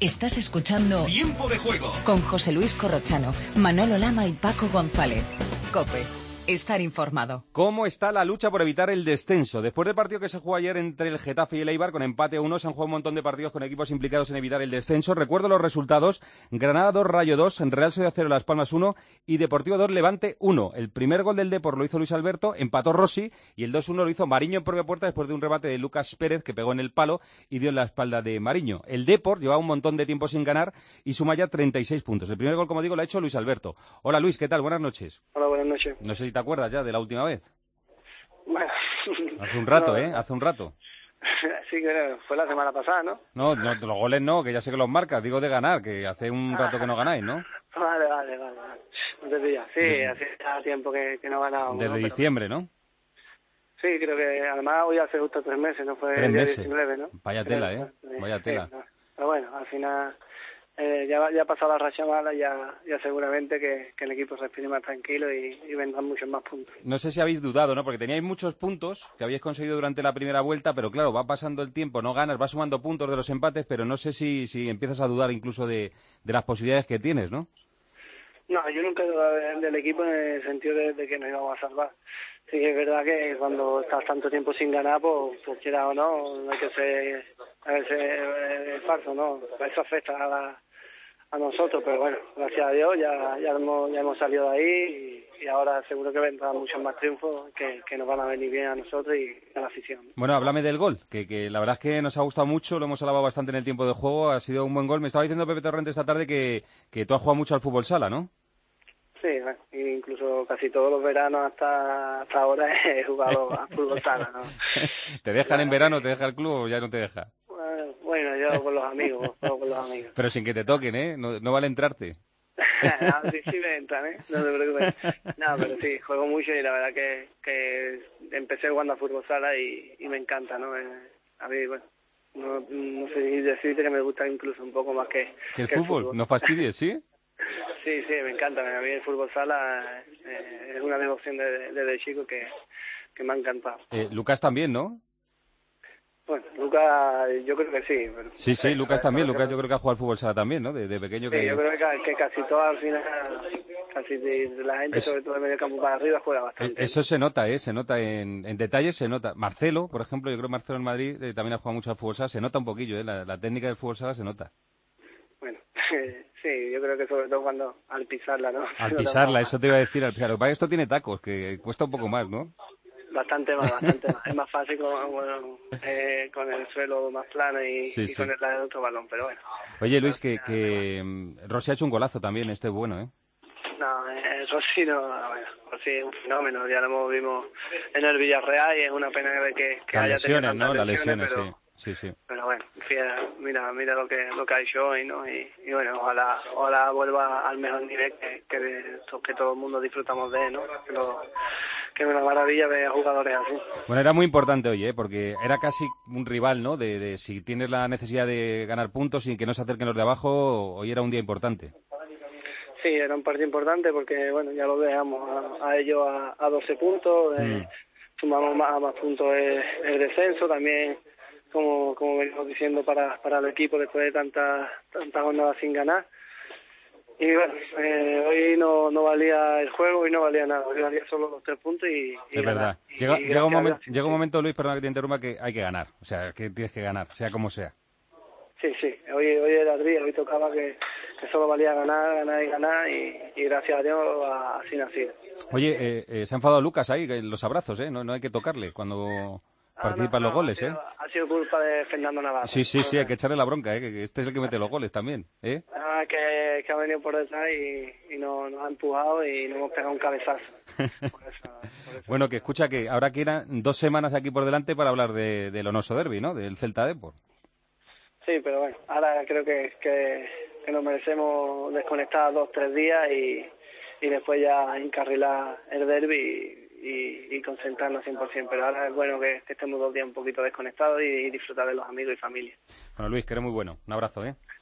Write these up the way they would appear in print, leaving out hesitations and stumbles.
Estás escuchando Tiempo de Juego con José Luis Corrochano, Manolo Lama y Paco González. COPE. Estar informado. ¿Cómo está la lucha por evitar el descenso? Después del partido que se jugó ayer entre el Getafe y el Eibar, con empate a 1, se han jugado un montón de partidos con equipos implicados en evitar el descenso. Recuerdo los resultados: Granada 2, Rayo 2, Real Sociedad 0, Las Palmas 1 y Deportivo 2, Levante 1. El primer gol del Depor lo hizo Luis Alberto, empató Rossi, y el 2-1 lo hizo Mariño en propia puerta después de un remate de Lucas Pérez que pegó en el palo y dio en la espalda de Mariño. El Depor llevaba un montón de tiempo sin ganar y suma ya 36 puntos. El primer gol, como digo, lo ha hecho Luis Alberto. Hola Luis, ¿qué tal? Buenas noches. Hola, buenas noches. No sé si te acuerdas ya de la última vez. Bueno, hace un rato, no, hace un rato. Sí, que fue la semana pasada, ¿no? No, los goles no, que ya sé que los marcas, digo de ganar, que hace un rato que no ganáis, ¿no? Vale. No te pillas. Sí, hace ya tiempo que no ganábamos. Desde diciembre, ¿no? Sí, creo que además hoy hace justo 3 meses, ¿no? Fue 3 el día meses. 19, ¿no? Vaya tela, ¿eh? Vaya tela. Sí, pero bueno, al final ya ha pasado la racha mala, ya seguramente que el equipo se respire más tranquilo y vendrán muchos más puntos. No sé si habéis dudado, ¿no? Porque teníais muchos puntos que habéis conseguido durante la primera vuelta, pero claro, va pasando el tiempo, no ganas, vas sumando puntos de los empates, pero no sé si empiezas a dudar incluso de las posibilidades que tienes, ¿no? No, yo nunca he dudado del equipo en el sentido de que nos íbamos a salvar. Sí que es verdad que cuando estás tanto tiempo sin ganar, pues quiera o no hay que ser a veces falso, ¿no? Eso afecta a nosotros, pero bueno, gracias a Dios ya hemos salido de ahí y ahora seguro que vendrán muchos más triunfos que nos van a venir bien a nosotros y a la afición. Bueno, háblame del gol, que la verdad es que nos ha gustado mucho, lo hemos alabado bastante en el tiempo de juego, ha sido un buen gol. Me estaba diciendo Pepe Torrente esta tarde que tú has jugado mucho al fútbol sala, ¿no? Sí, incluso casi todos los veranos hasta ahora he jugado a fútbol sala, ¿no? ¿Te dejan en verano, te deja el club o ya no te deja? Bueno, yo con los amigos, juego con los amigos. Pero sin que te toquen, ¿eh? No vale entrarte. No, sí me entran, ¿eh? No te preocupes. No, pero sí, juego mucho y la verdad que empecé jugando a fútbol sala y me encanta, ¿no? A mí, bueno, no sé si decirte que me gusta incluso un poco más que el fútbol. No fastidies, ¿sí? Sí, me encanta. A mí el fútbol sala es una devoción desde chico que me ha encantado. Lucas también, ¿no? Bueno, Lucas, yo creo que sí. Pero, sí, Lucas también. Lucas yo creo que ha jugado al fútbol sala también, ¿no? De pequeño que... Sí, yo creo que casi todo al final, casi de la gente, sobre todo de medio campo para arriba, juega bastante. Eso se nota, se nota en detalles, se nota. Marcelo, por ejemplo, yo creo que Marcelo en Madrid también ha jugado mucho al fútbol sala, se nota un poquillo, la técnica del fútbol sala se nota. Bueno, sí, yo creo que sobre todo cuando al pisarla, ¿no? Al pisarla, eso te iba a decir, al pisarla. Lo que pasa es que esto tiene tacos, que cuesta un poco más, ¿no? Bastante más. Es más fácil con el suelo más plano y con el de otro balón, pero bueno. Oye, Luis, que Rossi ha hecho un golazo también, bueno, ¿eh? No, Rossi Rossi es un fenómeno, ya lo vimos en el Villarreal y es una pena que haya tenido tantas Las lesiones, pero, sí. Pero bueno, mira lo que ha hecho hoy, ¿no? Y bueno, ojalá vuelva al mejor nivel que todo el mundo disfrutamos de él, ¿no? Que es una maravilla ver jugadores así. Bueno, era muy importante hoy, porque era casi un rival, ¿no? De si tienes la necesidad de ganar puntos y que no se acerquen los de abajo, hoy era un día importante. Sí, era un partido importante porque, bueno, ya lo dejamos a ellos a 12 puntos, sumamos más puntos el descenso, también, como venimos diciendo, para el equipo después de tantas jornadas sin ganar. Y bueno, hoy no valía el juego y no valía nada, hoy valía solo los 3 puntos y es verdad. Llega un momento, Luis, perdona que te interrumpa, que hay que ganar, o sea, que tienes que ganar, sea como sea. Sí, hoy era el día, hoy tocaba que solo valía ganar y gracias a Dios así nacido. Oye, se ha enfadado Lucas ahí, los abrazos, no hay que tocarle cuando participa en los goles, Ha sido culpa de Fernando Navarro. Sí, hay que echarle la bronca, que este es el que mete los goles también, que ha venido por detrás y nos ha empujado y nos hemos pegado un cabezazo. Por eso. Bueno, que escucha que ahora quedan 2 semanas aquí por delante para hablar del Onoso Derbi, ¿no? Del Celta Depor. Sí, pero bueno, ahora creo que nos merecemos desconectar 2-3 días y después ya encarrilar el derbi y concentrarnos 100%. Pero ahora es bueno que estemos 2 días un poquito desconectados y disfrutar de los amigos y familia. Bueno, Luis, que eres muy bueno. Un abrazo, Muchas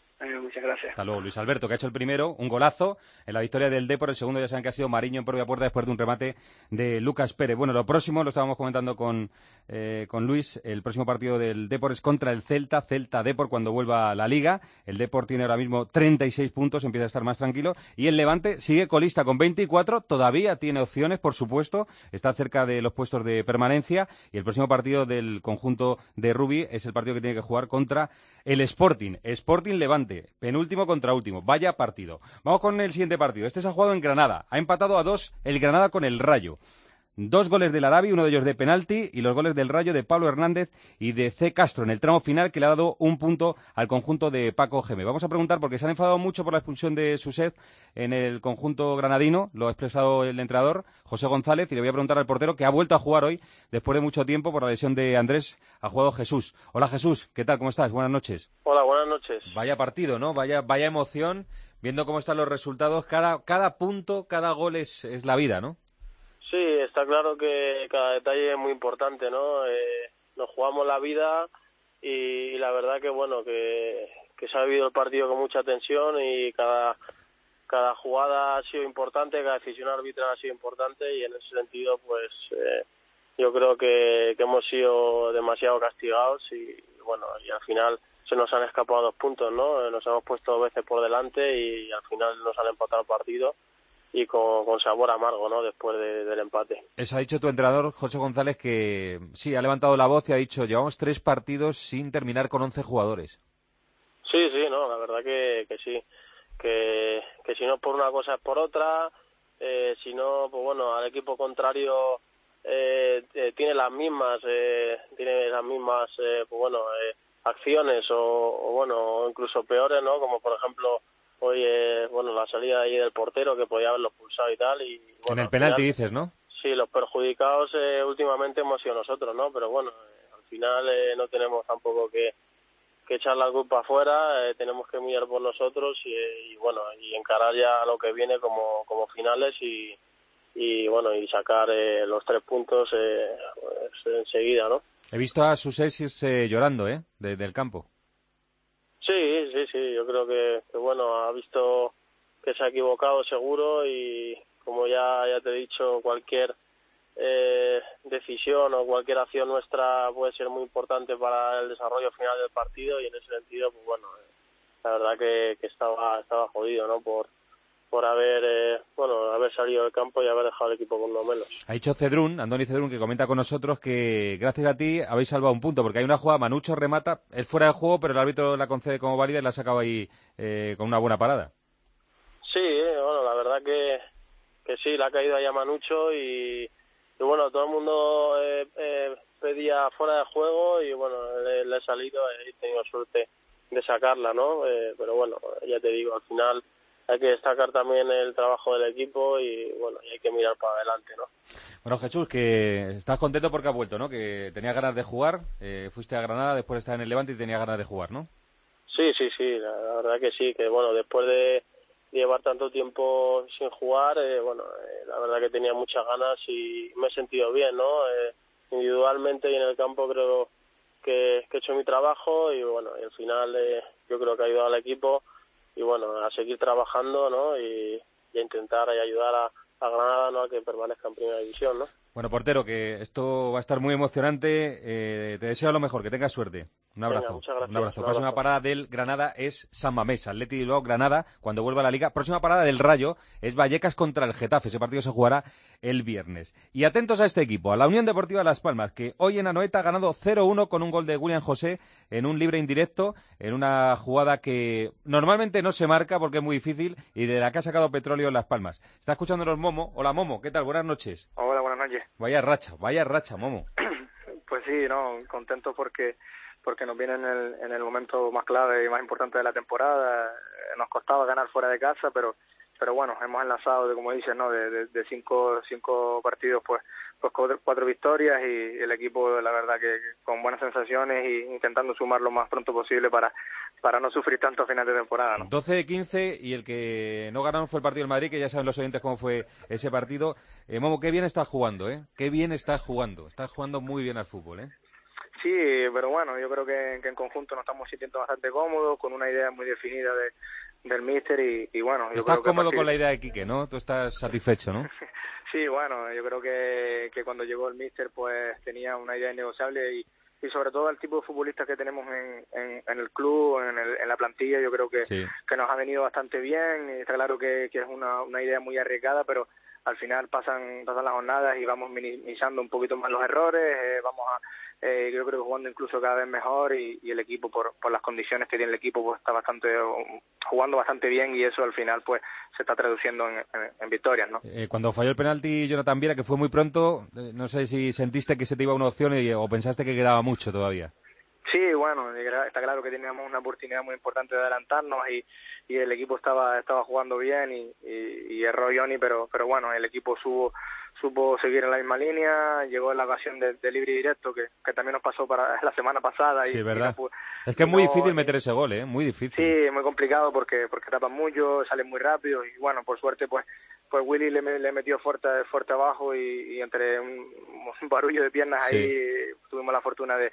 Muchas gracias. Hasta luego. Luis Alberto, que ha hecho el primero, un golazo en la victoria del Depor. El segundo ya saben que ha sido Mariño en propia puerta después de un remate de Lucas Pérez. Bueno, lo próximo, lo estábamos comentando con Luis, el próximo partido del Depor es contra el Celta-Depor cuando vuelva a la Liga. El Depor tiene ahora mismo 36 puntos, empieza a estar más tranquilo. Y el Levante sigue colista con 24, todavía tiene opciones, por supuesto, está cerca de los puestos de permanencia. Y el próximo partido del conjunto de Rubi es el partido que tiene que jugar contra el Sporting Levante, penúltimo contra último. Vaya partido. Vamos con el siguiente partido. Este se ha jugado en Granada. Ha empatado a 2 el Granada con el Rayo. 2 goles del Arabi, uno de ellos de penalti, y los goles del Rayo de Pablo Hernández y de C. Castro en el tramo final, que le ha dado un punto al conjunto de Paco Gémez. Vamos a preguntar, porque se han enfadado mucho por la expulsión de Suset en el conjunto granadino, lo ha expresado el entrenador, José González, y le voy a preguntar al portero, que ha vuelto a jugar hoy, después de mucho tiempo, por la lesión de Andrés, ha jugado Jesús. Hola Jesús, ¿qué tal? ¿Cómo estás? Buenas noches. Hola, buenas noches. Vaya partido, ¿no? Vaya emoción, viendo cómo están los resultados, cada punto, cada gol es la vida, ¿no? Sí, está claro que cada detalle es muy importante, ¿no? Nos jugamos la vida y la verdad que bueno, que se ha vivido el partido con mucha tensión y cada jugada ha sido importante, cada decisión arbitral ha sido importante y en ese sentido pues yo creo que hemos sido demasiado castigados y bueno, y al final se nos han escapado 2 puntos, ¿no? Nos hemos puesto 2 veces por delante y al final nos han empatado el partido. Y con sabor amargo, ¿no?, después del empate. Eso ha dicho tu entrenador, José González, que sí, ha levantado la voz y ha dicho, llevamos 3 partidos sin terminar con 11 jugadores. Sí, no, la verdad que sí, que si no es por una cosa es por otra, si no, pues bueno, al equipo contrario tiene las mismas, pues bueno, acciones o bueno, incluso peores, ¿no?, como por ejemplo hoy, bueno, la salida ahí del portero que podía haberlo expulsado y tal. Y, bueno, en el penalti dices, ¿no? Sí, los perjudicados últimamente hemos sido nosotros, ¿no? Pero bueno, al final no tenemos tampoco que echar la culpa afuera, tenemos que mirar por nosotros y bueno, y encarar ya lo que viene como finales y bueno, y sacar los 3 puntos pues, enseguida, ¿no? He visto a Susés irse llorando, desde el campo. Sí, yo creo que bueno, ha visto que se ha equivocado seguro y como ya te he dicho, cualquier decisión o cualquier acción nuestra puede ser muy importante para el desarrollo final del partido y en ese sentido, pues bueno, la verdad que estaba jodido, ¿no?, por haber salido del campo y haber dejado el equipo con uno menos. Ha dicho Andoni Cedrún, que comenta con nosotros que gracias a ti habéis salvado un punto, porque hay una jugada, Manucho remata, es fuera de juego, pero el árbitro la concede como válida y la ha sacado ahí con una buena parada. Sí, bueno, la verdad que sí, le ha caído ahí a Manucho y bueno, todo el mundo pedía fuera de juego y bueno, le he salido y he tenido suerte de sacarla, ¿no? Pero bueno, ya te digo, al final hay que destacar también el trabajo del equipo y bueno, y hay que mirar para adelante, ¿no? Bueno, Jesús, que estás contento porque has vuelto, ¿no? Que tenías ganas de jugar, fuiste a Granada después de estar en el Levante y tenías ganas de jugar, ¿no? Sí, la verdad que sí, que bueno, después de llevar tanto tiempo sin jugar, la verdad que tenía muchas ganas y me he sentido bien, ¿no? Individualmente y en el campo creo que he hecho mi trabajo y bueno, y al final yo creo que ha ayudado al equipo y bueno, a seguir trabajando, ¿no? Y a intentar ayudar a Granada, ¿no?, a que permanezca en primera división, ¿no? Bueno, portero, que esto va a estar muy emocionante. Te deseo lo mejor, que tengas suerte. Un abrazo. Venga, muchas gracias. Un abrazo. Próxima parada del Granada es San Mamés, Athletic Bilbao, Granada, cuando vuelva a la Liga. Próxima parada del Rayo es Vallecas contra el Getafe. Ese partido se jugará el viernes. Y atentos a este equipo, a la Unión Deportiva Las Palmas, que hoy en Anoeta ha ganado 0-1 con un gol de William José en un libre indirecto, en una jugada que normalmente no se marca porque es muy difícil y de la que ha sacado petróleo en Las Palmas. Está escuchándonos Momo. Hola, Momo, ¿qué tal? Buenas noches. Hola, buenas noches. Vaya racha, Momo. Pues sí, no, contento porque nos viene en el momento más clave y más importante de la temporada. Nos costaba ganar fuera de casa, pero bueno, hemos enlazado, como dices, ¿no? De cinco partidos, pues 4 victorias y el equipo, la verdad que con buenas sensaciones y intentando sumar lo más pronto posible para no sufrir tanto a final de temporada, ¿no? 12 de 15 y el que no ganaron fue el partido del Madrid, que ya saben los oyentes cómo fue ese partido. Momo, qué bien estás jugando, ¿eh? Qué bien estás jugando. Estás jugando muy bien al fútbol, ¿eh? Sí, pero bueno, yo creo que en conjunto nos estamos sintiendo bastante cómodos, con una idea muy definida del míster y bueno... Estás cómodo con la idea de Quique, ¿no? Tú estás satisfecho, ¿no? Sí, bueno, yo creo que cuando llegó el míster pues tenía una idea innegociable y sobre todo el tipo de futbolistas que tenemos en el club, en la plantilla, yo creo que nos ha venido bastante bien. Y está claro que es una idea muy arriesgada, pero al final pasan las jornadas y vamos minimizando un poquito más los errores, yo creo que jugando incluso cada vez mejor y el equipo por las condiciones que tiene el equipo pues está jugando bastante bien y eso al final pues se está traduciendo en victorias, ¿no? Cuando falló el penalti Jonathan Viera, que fue muy pronto, no sé si sentiste que se te iba una opción o pensaste que quedaba mucho todavía. Sí, bueno, está claro que teníamos una oportunidad muy importante de adelantarnos y el equipo estaba jugando bien y erró Johnny, pero bueno, el equipo supo seguir en la misma línea, llegó en la ocasión de libre y directo que también nos pasó para la semana pasada. Sí, verdad. Es que es muy difícil meter ese gol, muy difícil. Sí, muy complicado porque tapan mucho, salen muy rápido y bueno, por suerte pues Willy le metió fuerte abajo y entre un barullo de piernas ahí tuvimos la fortuna de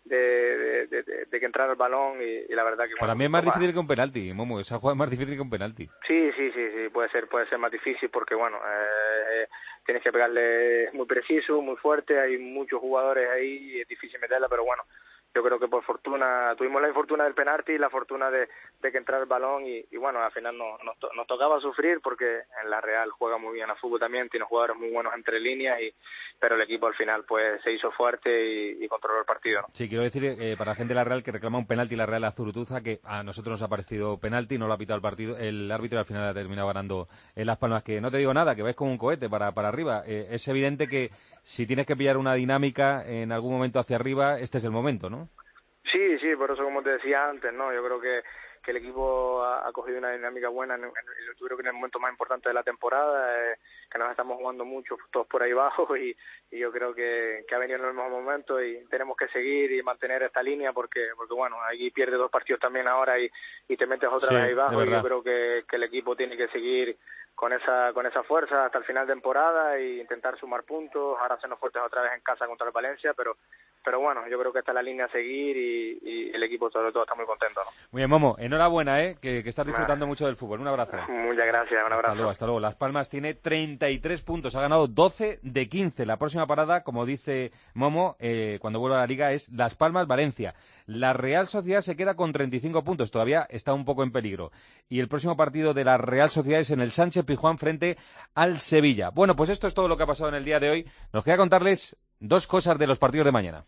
que entrara el balón y la verdad que... Para mí es más difícil que un penalti, Momo, esa jugada es más difícil que un penalti. Sí, puede ser más difícil porque bueno, tienes que pegarle muy preciso, muy fuerte, hay muchos jugadores ahí y es difícil meterla, pero bueno, yo creo que por fortuna, tuvimos la infortuna del penalti y la fortuna de que entrara el balón y bueno, al final nos tocaba sufrir porque en la Real juega muy bien a fútbol también, tiene jugadores muy buenos entre líneas pero el equipo al final pues se hizo fuerte y controló el partido, ¿no? Sí, quiero decir para la gente de la Real que reclama un penalti la Real a Zurutuza, que a nosotros nos ha parecido penalti, no lo ha pitado el árbitro y al final ha terminado ganando en Las Palmas, que no te digo nada, que vais como un cohete para arriba. Es evidente que si tienes que pillar una dinámica en algún momento hacia arriba, este es el momento, ¿no? Sí, por eso como te decía antes, ¿no? Yo creo que el equipo ha cogido una dinámica buena, yo creo que en el momento más importante de la temporada, que nos estamos jugando mucho, todos por ahí abajo, y yo creo que ha venido en el mejor momento y tenemos que seguir y mantener esta línea porque bueno, aquí pierdes 2 partidos también ahora y te metes otra vez ahí abajo, y yo creo que el equipo tiene que seguir con esa fuerza hasta el final de temporada e intentar sumar puntos, ahora hacernos fuertes otra vez en casa contra el Valencia, pero bueno, yo creo que está la línea a seguir y el equipo sobre todo está muy contento, ¿no? Muy bien, Momo, enhorabuena, que estás disfrutando mucho del fútbol. Un abrazo. Muchas gracias, un abrazo. Hasta luego. Las Palmas tiene 33 puntos, ha ganado 12 de 15. La próxima parada, como dice Momo, cuando vuelva a la Liga, es Las Palmas-Valencia. La Real Sociedad se queda con 35 puntos, todavía está un poco en peligro. Y el próximo partido de la Real Sociedad es en el Sánchez Pizjuán frente al Sevilla. Bueno, pues esto es todo lo que ha pasado en el día de hoy. Nos queda contarles 2 cosas de los partidos de mañana.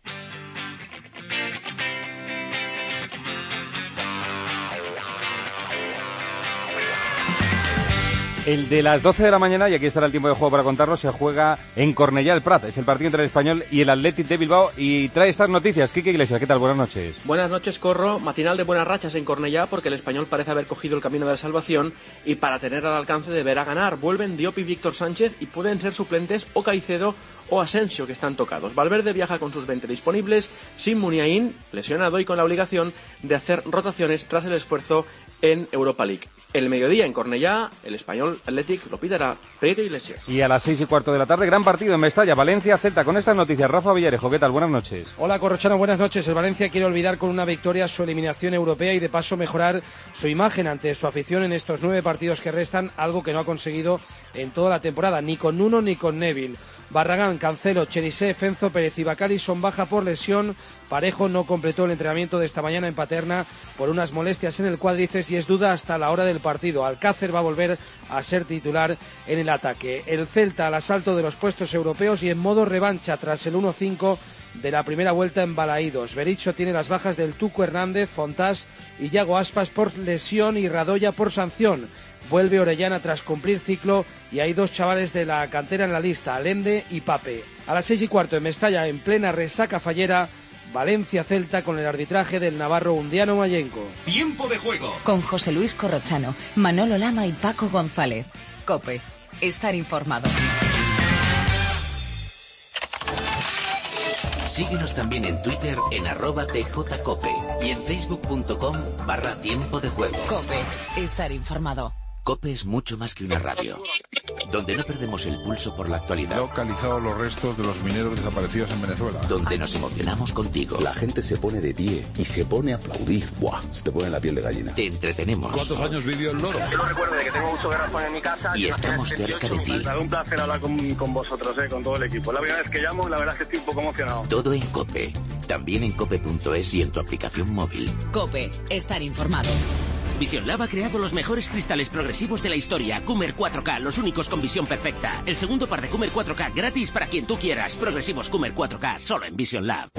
El de las 12 de la mañana, y aquí estará el tiempo de juego para contarlo, se juega en Cornellá el Prat. Es el partido entre el Español y el Athletic de Bilbao y trae estas noticias. Quique Iglesias, ¿qué tal? Buenas noches. Buenas noches, Corro. Matinal de buenas rachas en Cornellá porque el Español parece haber cogido el camino de la salvación y para tener al alcance deberá ganar. Vuelven Diop y Víctor Sánchez y pueden ser suplentes o Caicedo o Asensio, que están tocados. Valverde viaja con sus 20 disponibles, sin Muniain, lesionado y con la obligación de hacer rotaciones tras el esfuerzo en Europa League. El mediodía en Cornellá, el Español Athletic lo pitará Prieto Iglesias. Y a las 6:15 de la tarde, gran partido en Mestalla, Valencia-Celta. Con estas noticias, Rafa Villarejo, ¿qué tal? Buenas noches. Hola, Corrochano, buenas noches. El Valencia quiere olvidar con una victoria su eliminación europea y de paso mejorar su imagen ante su afición en estos 9 partidos que restan, algo que no ha conseguido en toda la temporada, ni con Nuno ni con Neville. Barragán, Cancelo, Cherisev, Enzo Pérez y Bacari son baja por lesión. Parejo no completó el entrenamiento de esta mañana en Paterna por unas molestias en el cuádriceps y es duda hasta la hora del partido. Alcácer va a volver a ser titular en el ataque. El Celta al asalto de los puestos europeos y en modo revancha tras el 1-5 de la primera vuelta en Balaídos. Berizzo tiene las bajas del Tuco Hernández, Fontás y Yago Aspas por lesión y Radoya por sanción. Vuelve Orellana tras cumplir ciclo y hay 2 chavales de la cantera en la lista, Allende y Pape. A las 6:15 en Mestalla, en plena resaca fallera, Valencia-Celta con el arbitraje del navarro Undiano Mayenco. Tiempo de juego. Con José Luis Corrochano, Manolo Lama y Paco González. COPE. Estar informado. Síguenos también en Twitter en @tjcope y en facebook.com/tiempo de juego. COPE. Estar informado. COPE es mucho más que una radio. donde no perdemos el pulso por la actualidad. Localizado los restos de los mineros desaparecidos en Venezuela. Donde nos emocionamos contigo. La gente se pone de pie y se pone a aplaudir. ¡Buah! Se te pone la piel de gallina. Te entretenemos. ¿Cuántos años vivió el loro? Yo recuerdo que tengo mucho garrafón en mi casa. Y estamos cerca de ti. Un placer hablar con vosotros, con todo el equipo. La primera vez que llamo, la verdad es que estoy un poco emocionado. Todo en COPE. También en cope.es y en tu aplicación móvil. COPE. Estar informado. Vision Lab ha creado los mejores cristales progresivos de la historia. Coomer 4K, los únicos con visión perfecta. El segundo par de Coomer 4K gratis para quien tú quieras. Progresivos Coomer 4K, solo en Vision Lab.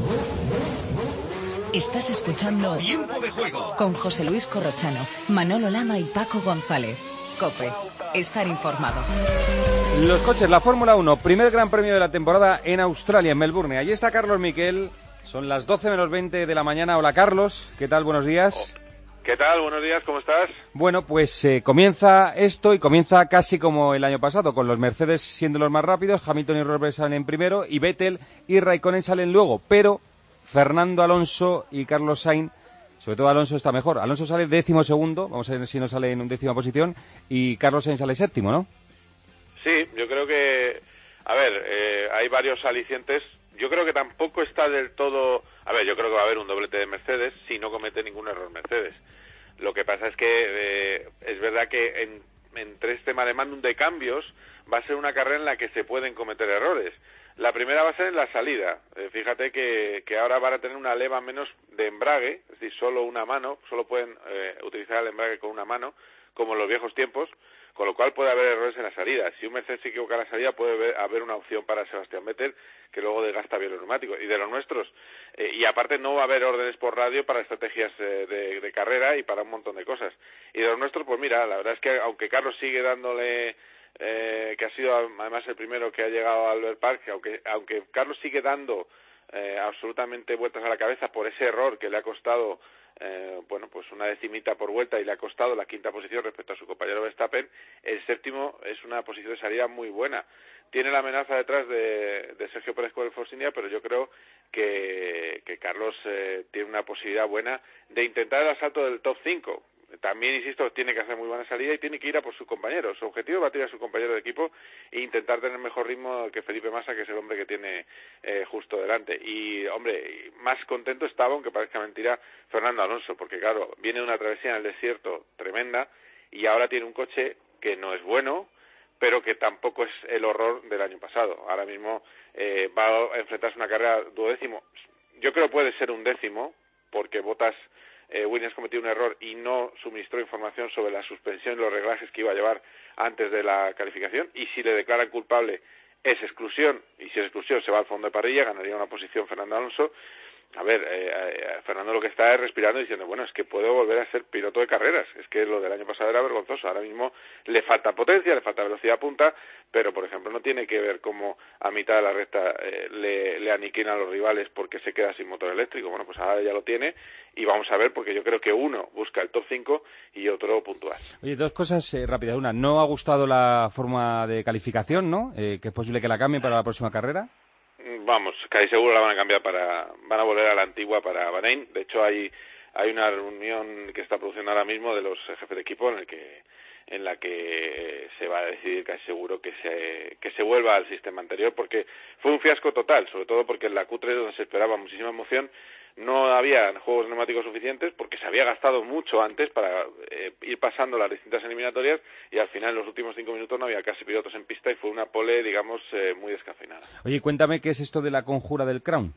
Estás escuchando Tiempo de Juego con José Luis Corrochano, Manolo Lama y Paco González. COPE. Estar informado. Los coches, la Fórmula 1, primer gran premio de la temporada en Australia, en Melbourne. Allí está Carlos Miquel. Son las 12 menos 20 de la mañana. Hola, Carlos. ¿Qué tal? Buenos días. ¿Qué tal? Buenos días, ¿cómo estás? Bueno, pues comienza esto y comienza casi como el año pasado, con los Mercedes siendo los más rápidos, Hamilton y Rosberg salen primero y Vettel y Raikkonen salen luego, pero Fernando Alonso y Carlos Sainz, sobre todo Alonso está mejor. Alonso sale 12º, vamos a ver si no sale en 11ª posición, y Carlos Sainz sale 7º, ¿no? Sí, yo creo que, hay varios alicientes. Yo creo que tampoco está del todo... yo creo que va a haber un doblete de Mercedes si no comete ningún error Mercedes. Lo que pasa es que es verdad que entre este maremándum de cambios va a ser una carrera en la que se pueden cometer errores. La primera va a ser en la salida. Fíjate que ahora van a tener una leva menos de embrague, es decir, solo una mano, solo pueden utilizar el embrague con una mano, como en los viejos tiempos, con lo cual puede haber errores en la salida. Si un Mercedes se equivoca en la salida, puede haber una opción para Sebastián Vettel, que luego desgasta bien los neumáticos. Y de los nuestros, y aparte no va a haber órdenes por radio para estrategias de carrera y para un montón de cosas. Y de los nuestros, pues mira, la verdad es que aunque Carlos sigue dándole... que ha sido además el primero que ha llegado al Albert Park, aunque Carlos sigue dando absolutamente vueltas a la cabeza por ese error que le ha costado pues una decimita por vuelta y le ha costado la 5ª posición respecto a su compañero Verstappen, el 7º es una posición de salida muy buena. Tiene la amenaza detrás de Sergio Pérez con el Force India, pero yo creo que Carlos tiene una posibilidad buena de intentar el asalto del top 5. También, insisto, tiene que hacer muy buena salida y tiene que ir a por su compañero. Su objetivo es batir a su compañero de equipo e intentar tener mejor ritmo que Felipe Massa, que es el hombre que tiene justo delante. Y, hombre, más contento estaba, aunque parezca mentira, Fernando Alonso, porque, claro, viene de una travesía en el desierto tremenda y ahora tiene un coche que no es bueno, pero que tampoco es el horror del año pasado. Ahora mismo va a enfrentarse a una carrera 12º. Yo creo que puede ser 11º, porque Bottas... Williams cometió un error y no suministró información sobre la suspensión y los reglajes que iba a llevar antes de la calificación, y si le declaran culpable es exclusión, y si es exclusión se va al fondo de parrilla, ganaría una posición Fernando Alonso. Fernando lo que está es respirando y diciendo, bueno, es que puedo volver a ser piloto de carreras, es que lo del año pasado era vergonzoso, ahora mismo le falta potencia, le falta velocidad punta, pero por ejemplo no tiene que ver cómo a mitad de la recta le aniquilan a los rivales porque se queda sin motor eléctrico. Bueno, pues ahora ya lo tiene y vamos a ver, porque yo creo que uno busca el top 5 y otro puntual. Oye, dos cosas rápidas. Una, no ha gustado la forma de calificación, ¿no? Que es posible que la cambien para la próxima carrera. Vamos, casi seguro la van a cambiar van a volver a la antigua para Bahrein. De hecho hay una reunión que está produciendo ahora mismo de los jefes de equipo en la que se va a decidir casi seguro que se vuelva al sistema anterior, porque fue un fiasco total, sobre todo porque en la Q3, donde se esperaba muchísima emoción, no había juegos neumáticos suficientes porque se había gastado mucho antes para ir pasando las distintas eliminatorias, y al final en los últimos 5 minutos no había casi pilotos en pista y fue una pole, digamos, muy descafeinada. Oye, cuéntame qué es esto de la conjura del Crown.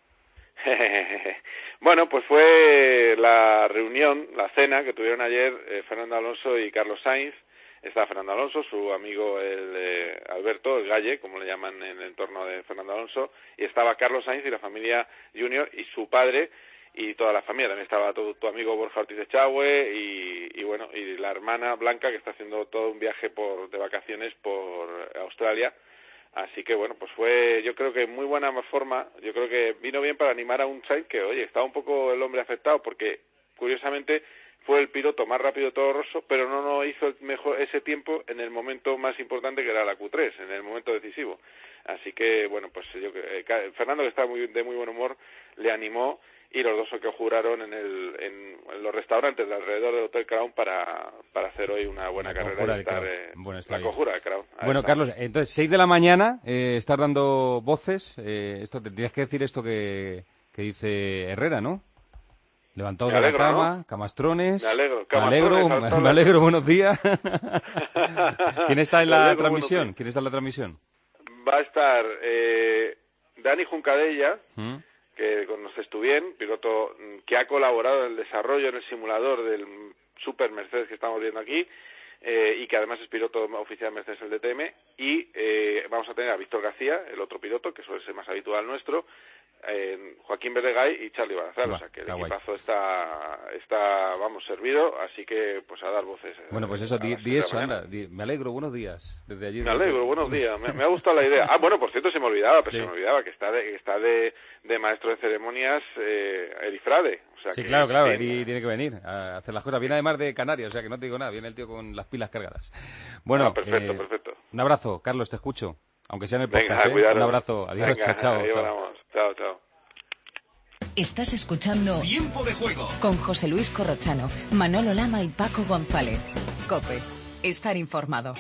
Bueno, pues fue la reunión, la cena que tuvieron ayer Fernando Alonso y Carlos Sainz. Estaba Fernando Alonso, su amigo Alberto, el Galle, como le llaman en el entorno de Fernando Alonso, y estaba Carlos Sainz y la familia Junior y su padre y toda la familia. También estaba tu amigo Borja Ortiz Echagüe y la hermana Blanca, que está haciendo todo un viaje de vacaciones por Australia. Así que bueno, pues fue, yo creo que muy buena forma. Yo creo que vino bien para animar a un Sainz que, oye, estaba un poco el hombre afectado porque curiosamente fue el piloto más rápido de Toro Rosso, pero no hizo ese tiempo en el momento más importante, que era la Q3, en el momento decisivo. Así que bueno, pues Fernando, que está de muy buen humor, le animó y los dos son que juraron en los restaurantes de alrededor del Hotel Crown para hacer hoy una buena carrera y estar la conjura del Crown. Bueno, Carlos, entonces 6 de la mañana estás dando voces, esto te tendrías que decir esto que dice Herrera, ¿no? Levantado de la cama, ¿no? Camastrones. Me alegro, buenos días. ¿Quién está en la transmisión? ¿Quién está en la transmisión? Va a estar Dani Juncadella, que conoces tú bien, piloto que ha colaborado en el desarrollo en el simulador del Super Mercedes que estamos viendo aquí, y que además es piloto oficial Mercedes en el DTM, y vamos a tener a Víctor García, el otro piloto, que suele ser más habitual nuestro, Joaquín Verdegay y Charlie Barazal, o sea que el equipazo está vamos, servido, así que pues a dar voces. Bueno, pues eso, di eso, anda, me alegro, buenos días, desde allí. Me alegro, buenos días, me ha gustado la idea. Bueno, por cierto, se me olvidaba que está de maestro de ceremonias Eri Frade. O sea sí, claro, Eri tiene que venir a hacer las cosas. Viene además de Canarias, o sea que no te digo nada, viene el tío con las pilas cargadas. Bueno, perfecto. Un abrazo, Carlos, te escucho, aunque sea en el podcast. Venga, un abrazo, adiós, chao. Chao. Estás escuchando Tiempo de Juego con José Luis Corrochano, Manolo Lama y Paco González. COPE. Estar informado.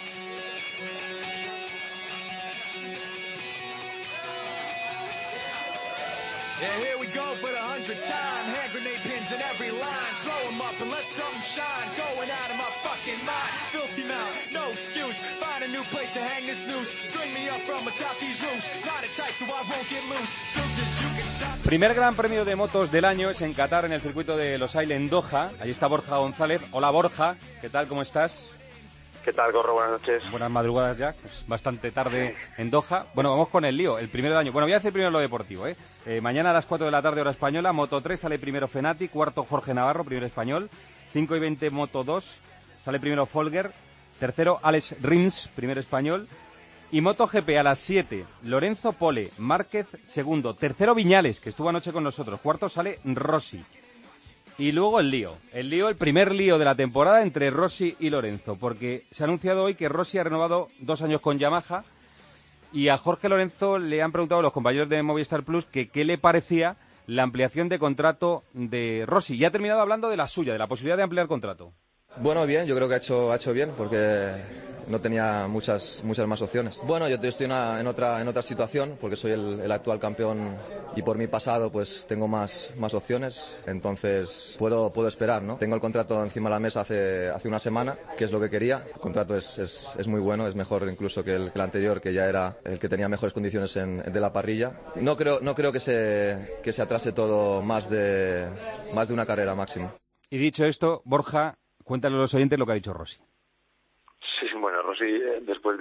Here we go for the 100th time. Hand grenade pins in every line. Throw them up and let something shine. Going out of my fucking mind. Filthy mouth, no excuse. Find a new place to hang this noose. String me up from atop these roofs. Knot it tight so I won't get loose. Truth is you can stop. Primer gran premio de motos del año es en Qatar, en el circuito de Los Ailes, en Doha. Allí está Borja González. Hola, Borja. ¿Qué tal? ¿Cómo estás? ¿Qué tal, Gorro? Buenas noches. Buenas madrugadas ya, es bastante tarde en Doha. Bueno, vamos con el lío, el primero del año. Bueno, voy a hacer primero lo deportivo, mañana a las 4 de la tarde, hora española, Moto 3 sale primero Fenati, cuarto Jorge Navarro, primero español, 5:20 Moto 2, sale primero Folger, tercero Alex Rins, primero español, y Moto GP a las 7, Lorenzo Pole, Márquez segundo, tercero Viñales, que estuvo anoche con nosotros, cuarto sale Rossi. Y luego el primer lío de la temporada entre Rossi y Lorenzo, porque se ha anunciado hoy que Rossi ha renovado 2 años con Yamaha y a Jorge Lorenzo le han preguntado los compañeros de Movistar Plus que qué le parecía la ampliación de contrato de Rossi. Y ha terminado hablando de la suya, de la posibilidad de ampliar contrato. Bueno, bien, yo creo que ha hecho bien porque no tenía muchas más opciones. Bueno, yo estoy en otra situación porque soy el actual campeón y por mi pasado pues tengo más opciones, entonces puedo esperar, ¿no? Tengo el contrato encima de la mesa hace una semana, que es lo que quería. El contrato es muy bueno, es mejor incluso que el anterior, que ya era el que tenía mejores condiciones de la parrilla. No creo que se atrase todo más de una carrera máximo. Y dicho esto, Borja, cuéntale a los oyentes lo que ha dicho Rossi. Sí, bueno, Rossi, después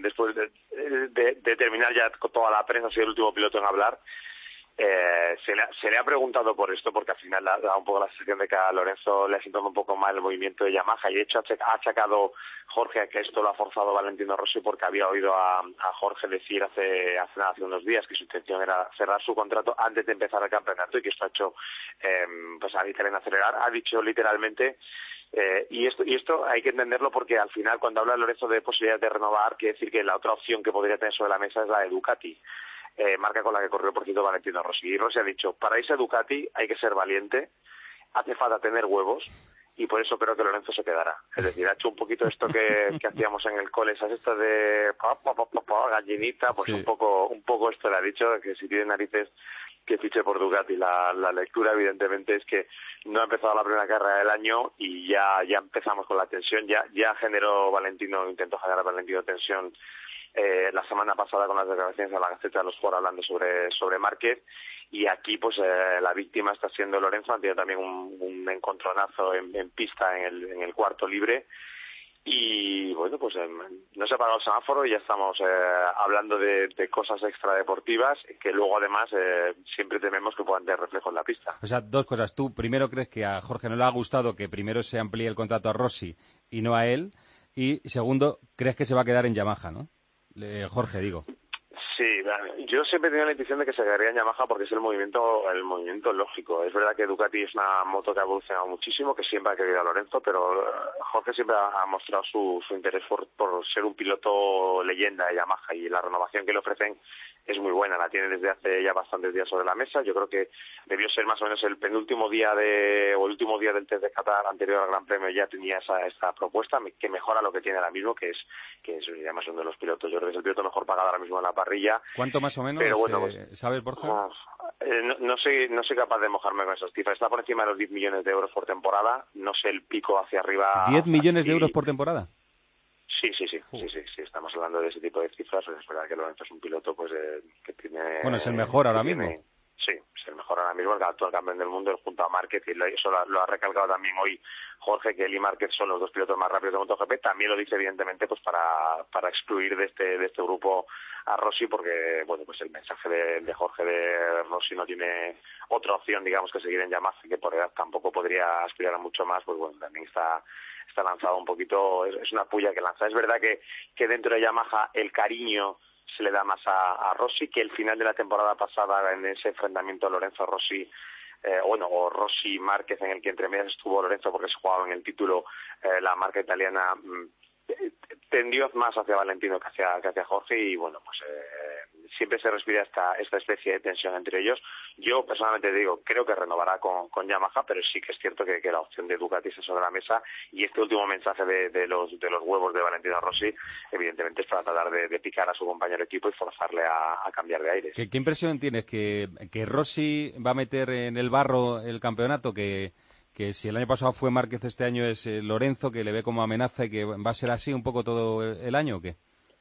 de terminar ya con toda la prensa, ha sido el último piloto en hablar. Se le ha preguntado por esto, porque al final da un poco la sensación de que a Lorenzo le ha sentado un poco mal el movimiento de Yamaha, y de hecho ha achacado Jorge a que esto lo ha forzado Valentino Rossi, porque había oído a Jorge decir hace unos días que su intención era cerrar su contrato antes de empezar el campeonato, y que esto ha hecho pues a Italian acelerar. Ha dicho literalmente y esto hay que entenderlo, porque al final cuando habla Lorenzo de posibilidades de renovar, quiere decir que la otra opción que podría tener sobre la mesa es la de Ducati, marca con la que corrió por cierto Valentino Rossi. Y Rossi ha dicho, para irse a Ducati hay que ser valiente, hace falta tener huevos, y por eso creo que Lorenzo se quedará. Es decir, ha hecho un poquito esto que hacíamos en el cole, esas estas de gallinita, pues sí. un poco esto le ha dicho, que si tiene narices que fiche por Ducati. La lectura evidentemente es que no ha empezado la primera carrera del año y ya empezamos con la tensión. Ya intentó generar Valentino tensión la semana pasada con las declaraciones a la Gaceta de los Sport hablando sobre Márquez, y aquí pues la víctima está siendo Lorenzo. Han tenido también un encontronazo en pista en el cuarto libre, y bueno, pues no se ha apagado el semáforo y ya estamos hablando de cosas extradeportivas que luego además siempre tememos que puedan tener reflejo en la pista. O sea, dos cosas. Tú primero crees que a Jorge no le ha gustado que primero se amplíe el contrato a Rossi y no a él, y segundo, crees que se va a quedar en Yamaha, ¿no? Jorge, digo. Sí, yo siempre he tenido la intuición de que se quedaría en Yamaha porque es el movimiento lógico. Es verdad que Ducati es una moto que ha evolucionado muchísimo, que siempre ha querido a Lorenzo, pero Jorge siempre ha mostrado su interés por ser un piloto leyenda de Yamaha, y la renovación que le ofrecen es muy buena, la tiene desde hace ya bastantes días sobre la mesa. Yo creo que debió ser más o menos el penúltimo día o el último día del test de Qatar anterior al Gran Premio, ya tenía esta propuesta que mejora lo que tiene ahora mismo, que es además uno de los pilotos, yo creo que es el piloto mejor pagado ahora mismo en la parrilla. ¿Cuánto más o menos? Pero bueno, ¿sabe el Borja? No soy capaz de mojarme con esas cifras. Está por encima de los 10 millones de euros por temporada. No sé el pico hacia arriba. ¿10 millones de euros por temporada? Sí, estamos hablando de ese tipo de cifras. Es verdad que Lorenzo es un piloto pues que tiene... Bueno, es el mejor ahora mismo. Sí, es el mejor ahora mismo, el actual campeón del mundo, junto a Márquez, y eso lo ha recalcado también hoy Jorge, que él y Márquez son los dos pilotos más rápidos de MotoGP. También lo dice evidentemente pues para excluir de este grupo a Rossi, porque bueno, pues el mensaje de Jorge de Rossi no tiene otra opción, digamos, que seguir en Yamaha, que por edad tampoco podría aspirar a mucho más. Pues bueno, también está lanzado un poquito, es una puya que lanza. Es verdad que dentro de Yamaha el cariño se le da más a Rossi, que el final de la temporada pasada en ese enfrentamiento Lorenzo-Rossi, o Rossi-Márquez, en el que entre medias estuvo Lorenzo porque se jugaba en el título, la marca italiana tendió más hacia Valentino que hacia Jorge, y bueno, pues siempre se respira esta especie de tensión entre ellos. Yo personalmente digo, creo que renovará con Yamaha, pero sí que es cierto que la opción de Ducati está sobre la mesa, y este último mensaje de los huevos de Valentino Rossi evidentemente es para tratar de picar a su compañero de equipo y forzarle a cambiar de aires. ¿Qué impresión tienes? ¿Que Rossi va a meter en el barro el campeonato? Que si el año pasado fue Márquez, este año es Lorenzo, que le ve como amenaza, y que va a ser así un poco todo el año, ¿o qué?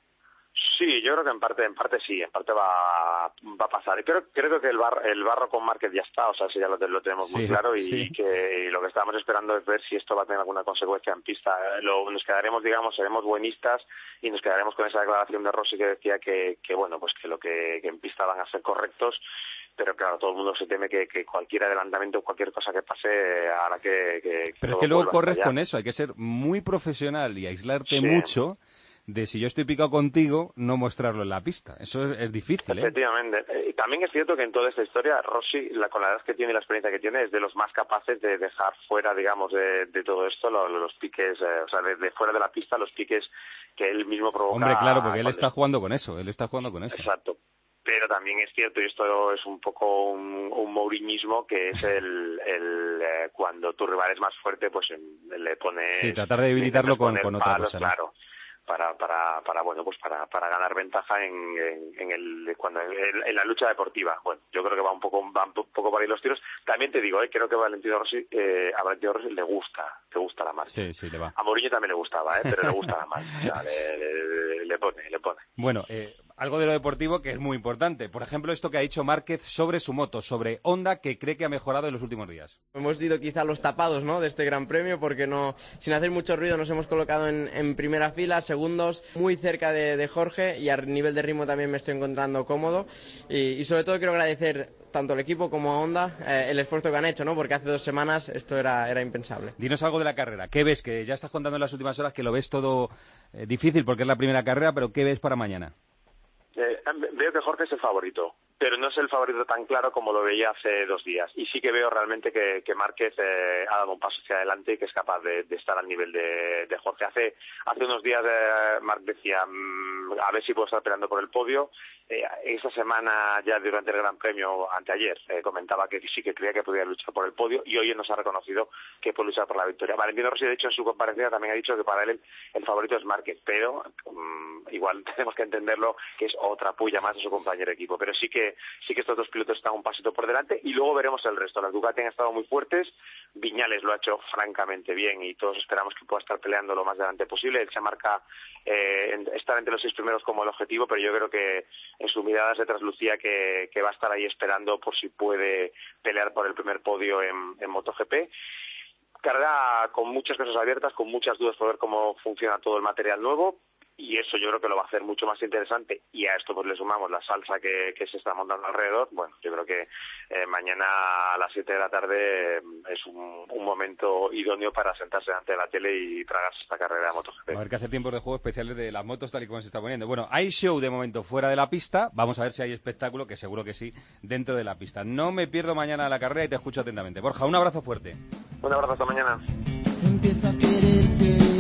Sí, yo creo que en parte sí, en parte va a pasar. Y creo que el barro con Márquez ya está, o sea, eso ya lo tenemos muy claro, y lo que estamos esperando es ver si esto va a tener alguna consecuencia en pista. Nos quedaremos, digamos, seremos buenistas, y nos quedaremos con esa declaración de Rossi que decía que bueno, pues que lo que en pista van a ser correctos. Pero claro, todo el mundo se teme que cualquier adelantamiento, cualquier cosa que pase, hará que pero es que luego corres con eso, hay que ser muy profesional y aislarte mucho de, si yo estoy picado contigo, no mostrarlo en la pista. Eso es difícil, ¿eh? Efectivamente. Y también es cierto que en toda esta historia, Rossi, con la edad que tiene y la experiencia que tiene, es de los más capaces de dejar fuera, digamos, de todo esto, los piques, o sea, de fuera de la pista, los piques que él mismo provoca. Hombre, claro, porque él está jugando con eso, Exacto. Pero también es cierto, y esto es un poco un mouriñismo, que es cuando tu rival es más fuerte, pues le pones... Sí, tratar de debilitarlo con otra cosa, ¿no? Claro, para ganar ventaja en la lucha deportiva. Bueno, yo creo que va un poco por ahí los tiros. También te digo, creo que a Valentino Rossi le gusta la marca. Sí, le va. A Mourinho también le gustaba, pero le gusta la marca. O sea, le pone. Bueno, algo de lo deportivo que es muy importante. Por ejemplo, esto que ha dicho Márquez sobre su moto, sobre Honda, que cree que ha mejorado en los últimos días. Hemos sido quizá los tapados, ¿no?, de este Gran Premio, porque sin hacer mucho ruido nos hemos colocado en primera fila, segundos, muy cerca de Jorge, y a nivel de ritmo también me estoy encontrando cómodo, y sobre todo quiero agradecer tanto al equipo como a Honda el esfuerzo que han hecho, ¿no?, porque hace 2 semanas esto era impensable. Dinos algo de la carrera. ¿Qué ves? Que ya estás contando en las últimas horas que lo ves todo difícil porque es la primera carrera, pero ¿qué ves para mañana? Veo que Jorge es el favorito, pero no es el favorito tan claro como lo veía hace 2 días. Y sí que veo realmente que Márquez ha dado un paso hacia adelante y que es capaz de estar al nivel de Jorge. Hace unos días Marc decía, a ver si puedo estar peleando por el podio. Esta semana, ya durante el Gran Premio, anteayer, comentaba que sí que creía que podía luchar por el podio, y hoy nos ha reconocido que puede luchar por la victoria. Valentino Rossi, de hecho, en su comparecencia también ha dicho que para él el favorito es Márquez, pero igual tenemos que entenderlo que es otra puya más de su compañero de equipo. Pero sí que estos dos pilotos están un pasito por delante, y luego veremos el resto. Las Ducati han estado muy fuertes, Viñales lo ha hecho francamente bien, y todos esperamos que pueda estar peleando lo más delante posible. Él se marca estar entre los 6 primeros como el objetivo, pero yo creo que en su mirada se traslucía que va a estar ahí esperando por si puede pelear por el primer podio en MotoGP. Carrera con muchas cosas abiertas, con muchas dudas por ver cómo funciona todo el material nuevo, y eso yo creo que lo va a hacer mucho más interesante, y a esto pues le sumamos la salsa que se está montando alrededor. Bueno, yo creo que mañana a las 7 de la tarde es un momento idóneo para sentarse delante de la tele y tragarse esta carrera de MotoGP. A ver, que hace tiempos de juego especiales de las motos tal y como se está poniendo. Bueno, hay show de momento fuera de la pista, vamos a ver si hay espectáculo, que seguro que sí, dentro de la pista. No me pierdo mañana la carrera y te escucho atentamente. Borja, un abrazo fuerte. Un abrazo, hasta mañana. Empieza a quererte.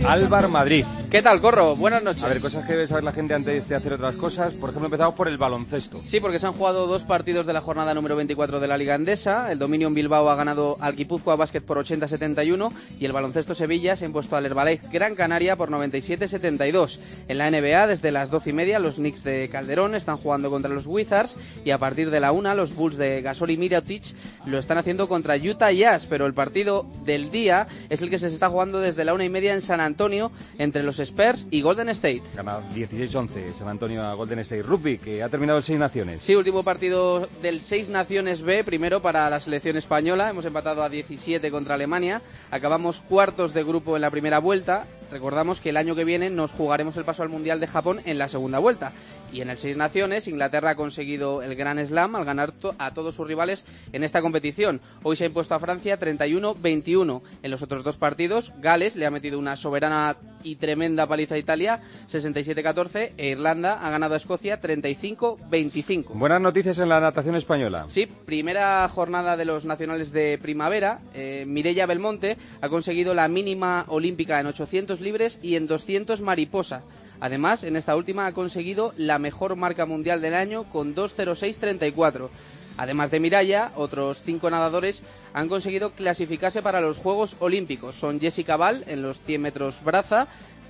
Álvar Madrid. ¿Qué tal, Corro? Buenas noches. A ver, cosas que debe saber la gente antes de hacer otras cosas. Por ejemplo, empezamos por el baloncesto. Sí, porque se han jugado 2 partidos de la jornada número 24 de la Liga Endesa. El Dominion Bilbao ha ganado al Guipúzcoa Basket por 80-71 y el baloncesto Sevilla se ha impuesto al Herbalife Gran Canaria por 97-72. En la NBA, desde las 12:30, los Knicks de Calderón están jugando contra los Wizards y a partir de la 1, los Bulls de Gasol y Mirotic lo están haciendo contra Utah Jazz, pero el partido del día es el que se está jugando desde la 1:30 en San Antonio entre los Spurs y Golden State. Gana 16-11 San Antonio a Golden State. Rugby, que ha terminado el 6 Naciones. Sí, último partido del 6 Naciones B, primero para la selección española. Hemos empatado a 17 contra Alemania. Acabamos cuartos de grupo en la primera vuelta. Recordamos que el año que viene nos jugaremos el paso al Mundial de Japón en la segunda vuelta. Y en el 6 Naciones, Inglaterra ha conseguido el Grand Slam al ganar a todos sus rivales en esta competición. Hoy se ha impuesto a Francia 31-21. En los otros 2 partidos, Gales le ha metido una soberana y tremenda paliza a Italia, 67-14, e Irlanda ha ganado a Escocia 35-25. Buenas noticias en la natación española. Sí, primera jornada de los nacionales de primavera. Mireia Belmonte ha conseguido la mínima olímpica en 800 libres y en 200 mariposa. Además, en esta última ha conseguido la mejor marca mundial del año con 2:06.34. Además de Mireia, otros 5 nadadores han conseguido clasificarse para los Juegos Olímpicos. Son Jessica Val en los 100 metros braza,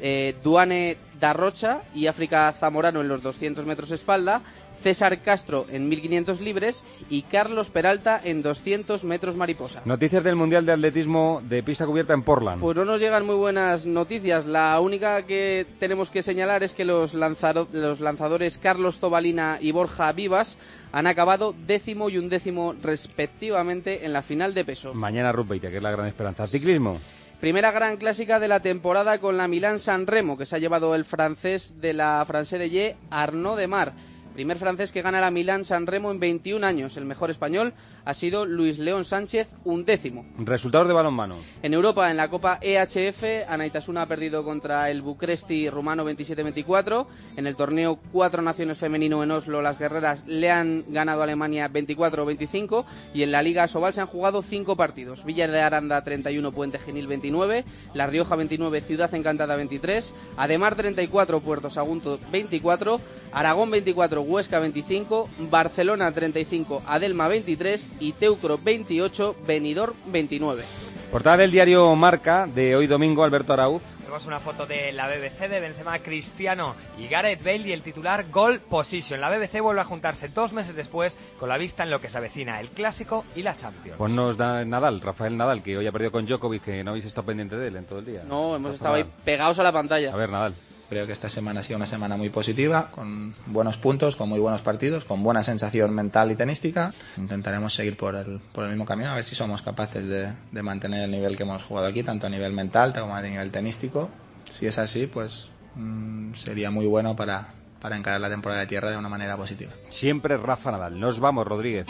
Duane Darrocha y África Zamorano en los 200 metros espalda, César Castro en 1500 libres y Carlos Peralta en 200 metros mariposa. Noticias del Mundial de Atletismo de pista cubierta en Portland. Pues no nos llegan muy buenas noticias. La única que tenemos que señalar es que los lanzadores Carlos Tobalina y Borja Vivas han acabado 10º y 11º respectivamente en la final de peso. Mañana Rupeite, que es la gran esperanza. Ciclismo. Primera gran clásica de la temporada con la Milán-San Remo, que se ha llevado el francés de la France de Ye, Arnaud Demar. Primer francés que gana la Milán-San Remo en 21 años. El mejor español ha sido Luis León Sánchez, 11º. Resultados de balonmano. En Europa, en la Copa EHF, Anaitasuna ha perdido contra el Bucuresti rumano 27-24. En el torneo 4 Naciones femenino en Oslo, las guerreras le han ganado a Alemania 24-25. Y en la Liga Asobal se han jugado 5 partidos. Villa de Aranda 31, Puente Genil 29. La Rioja 29, Ciudad Encantada 23. Ademar 34, Puerto Sagunto 24. Aragón 24, Huesca 25. Barcelona 35, Adelma 23. Y Teucro 28, Benidorm 29. Portada del diario Marca de hoy domingo, Alberto Arauz. Tenemos una foto de la BBC de Benzema, Cristiano y Gareth Bale y el titular Goal Position. La BBC vuelve a juntarse 2 meses después con la vista en lo que se avecina, el Clásico y la Champions. Pues nos da Nadal, Rafael Nadal, que hoy ha perdido con Djokovic, que no habéis estado pendiente de él en todo el día. No, hemos estado ahí pegados a la pantalla. A ver, Nadal. Creo que esta semana ha sido una semana muy positiva, con buenos puntos, con muy buenos partidos, con buena sensación mental y tenística. Intentaremos seguir por el mismo camino, a ver si somos capaces de mantener el nivel que hemos jugado aquí, tanto a nivel mental como a nivel tenístico. Si es así, pues sería muy bueno para encarar la temporada de tierra de una manera positiva. Siempre Rafa Nadal. Nos vamos, Rodríguez.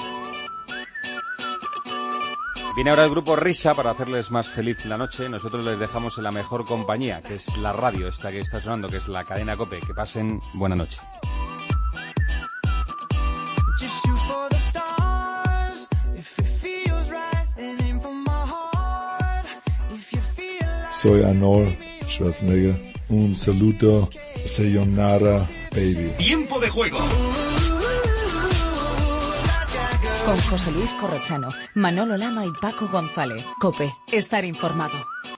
Viene ahora el grupo Risa para hacerles más feliz la noche. Nosotros les dejamos en la mejor compañía, que es la radio esta que está sonando, que es la cadena COPE. Que pasen buena noche. Soy Arnold Schwarzenegger. Un saludo, sayonara, baby. Tiempo de juego. Con José Luis Corrochano, Manolo Lama y Paco González. COPE. Estar informado.